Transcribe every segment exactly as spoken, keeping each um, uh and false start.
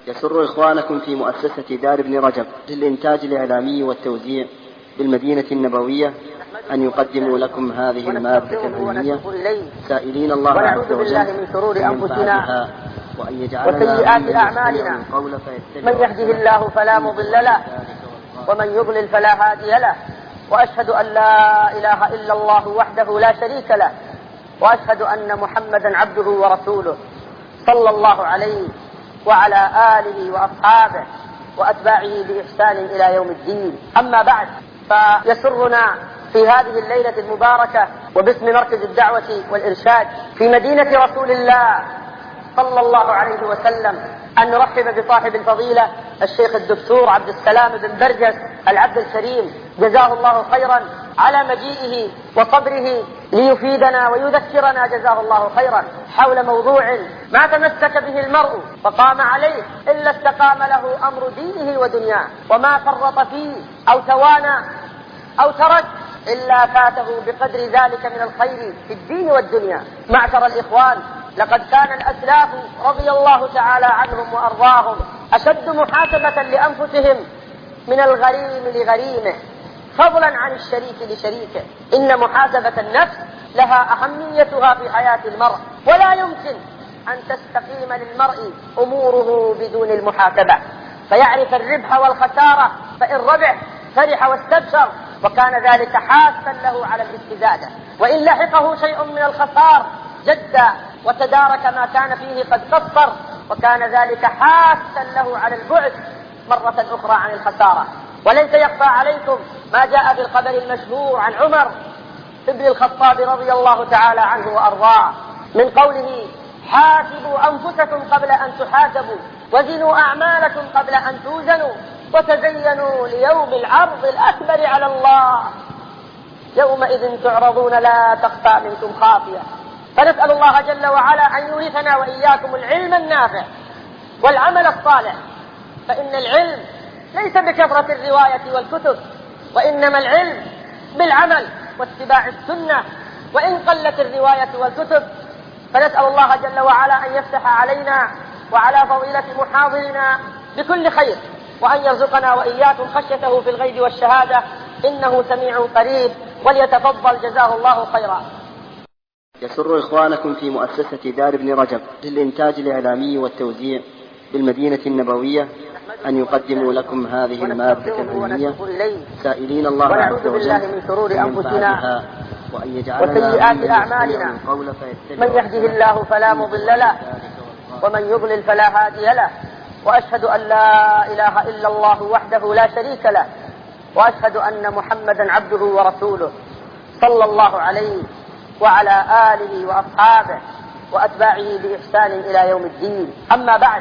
يسر إخوانكم في مؤسسة دار ابن رجب للإنتاج الإعلامي والتوزيع بالمدينة النبوية أن يقدموا لكم هذه المادة العلمية سائلين الله عز وجل من شرور أنفسنا وأن يجعلنا وسيئات أعمالنا. من يهده الله فلا مضل له ومن يضلل فلا هادي له، وأشهد أن لا إله إلا الله وحده لا شريك له، وأشهد أن محمدا عبده ورسوله صلى الله عليه وعلى آله وأصحابه وأتباعه بإحسان إلى يوم الدين. أما بعد، فيسرنا في هذه الليلة المباركة وباسم مركز الدعوة والإرشاد في مدينة رسول الله صلى الله عليه وسلم أن نرحب بصاحب الفضيلة الشيخ الدكتور عبد السلام بن برجس العبد الكريم، جزاه الله خيرا على مجيئه وصبره ليفيدنا ويذكرنا جزاه الله خيرا حول موضوع ما تمسك به المرء فقام عليه إلا استقام له أمر دينه ودنياه، وما فرط فيه أو توانى أو ترك إلا فاته بقدر ذلك من الخير في الدين والدنيا. معشر الإخوان، لقد كان الأسلاف رضي الله تعالى عنهم وأرضاهم أشد محاسبة لأنفسهم من الغريم لغريمه، فضلا عن الشريك لشريكه. إن محاسبة النفس لها أهميتها في حياة المرء، ولا يمكن أن تستقيم للمرء أموره بدون المحاسبة، فيعرف الربح والخسارة، فإن ربح فرح واستبشر وكان ذلك حاسا له على الاستزادة، وإن لحقه شيء من الخسار جد وتدارك ما كان فيه قد قصر وكان ذلك حاسا له على البعد مرة أخرى عن الخسارة. وليس يخفى عليكم ما جاء في الخبر المشهور عن عمر ابن الخطاب رضي الله تعالى عنه وأرضاه من قوله: حاسبوا أنفسكم قبل أن تحاسبوا، وزنوا أعمالكم قبل أن توزنوا، وتزينوا ليوم العرض الأكبر على الله، يومئذ تعرضون لا تخفى منكم خافية. فنسأل الله جل وعلا أن يورثنا وإياكم العلم النافع والعمل الصالح، فإن العلم ليس بكثرة الرواية والكتب، وإنما العلم بالعمل واتباع السنة، وإن قلت الرواية والكتب. فنسأل الله جل وعلا أن يفتح علينا وعلى فضيلة محاضرنا بكل خير، وأن يرزقنا وإياكم خشيته في الغيب والشهادة، إنه سميع قريب، وليتفضل جزاه الله خيرا. يسر إخوانكم في مؤسسة دار ابن رجب للإنتاج الإعلامي والتوزيع بالمدينة النبوية أن يقدموا لكم هذه المادة العلمية سائلين الله عز وجل من شرور أنفسنا وأن يجعلنا وسيئات أعمالنا. من يهده الله فلا مضل له ومن يضلل فلا هادي له، وأشهد أن لا إله إلا الله وحده لا شريك له، وأشهد أن محمدا عبده ورسوله صلى الله عليه وعلى آله وأصحابه وأتباعه بإحسان إلى يوم الدين. أما بعد،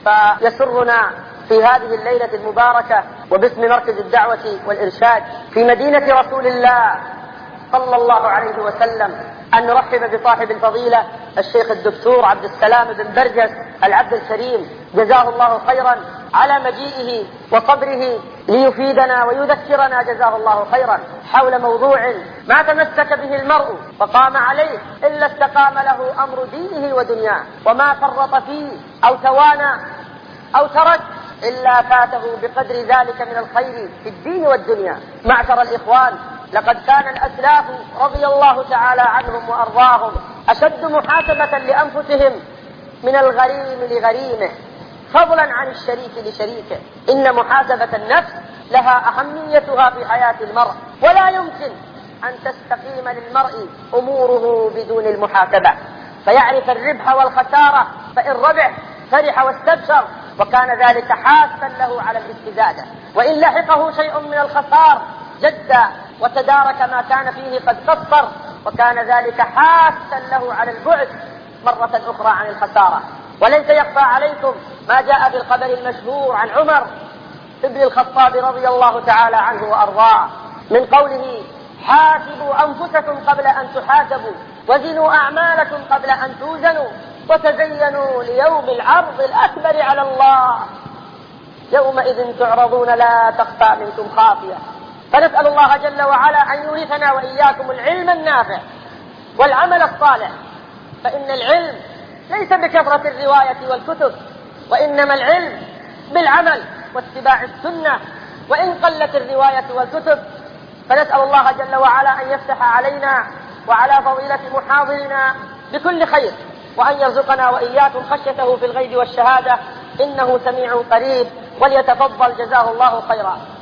فيسرنا في هذه الليلة المباركة وباسم مركز الدعوة والإرشاد في مدينة رسول الله صلى الله عليه وسلم أن نرحب بصاحب الفضيلة الشيخ الدكتور عبد السلام بن برجس العبد الكريم، جزاه الله خيرا على مجيئه وصبره ليفيدنا ويذكرنا جزاه الله خيرا حول موضوع ما تمسك به المرء فقام عليه إلا استقام له أمر دينه ودنياه، وما فرط فيه أو توانى أو ترك إلا فاته بقدر ذلك من الخير في الدين والدنيا. معشر الإخوان، لقد كان الأسلاف رضي الله تعالى عنهم وأرضاهم أشد محاسبة لأنفسهم من الغريم لغريمه، فضلا عن الشريك لشريكه. إن محاسبة النفس لها أهميتها في حياة المرء، ولا يمكن أن تستقيم للمرء أموره بدون المحاسبة، فيعرف الربح والخسارة، فإن ربح فرح واستبشر وكان ذلك حاسا له على الاستزادة، وإن لحقه شيء من الخسار جد وتدارك ما كان فيه قد قصر وكان ذلك حاسا له على البعد مرة أخرى عن الخسارة. وليس يخفى عليكم ما جاء في الخبر المشهور عن عمر ابن الخطاب رضي الله تعالى عنه وأرضاه من قوله: حاسبوا أنفسكم قبل أن تحاسبوا، وزنوا أعمالكم قبل أن توزنوا، وتزينوا ليوم العرض الأكبر على الله، يومئذ تعرضون لا تخفى منكم خافية. فنسأل الله جل وعلا أن يورثنا وإياكم العلم النافع والعمل الصالح، فإن العلم ليس بكثرة الرواية والكتب، وإنما العلم بالعمل واتباع السنة وإن قلت الرواية والكتب. فنسأل الله جل وعلا أن يفتح علينا وعلى فضيلة محاضرنا بكل خير، وأن يرزقنا وإياكم خشيته في الغيب والشهادة، إنه سميع قريب، وليتفضل جزاه الله خيرا.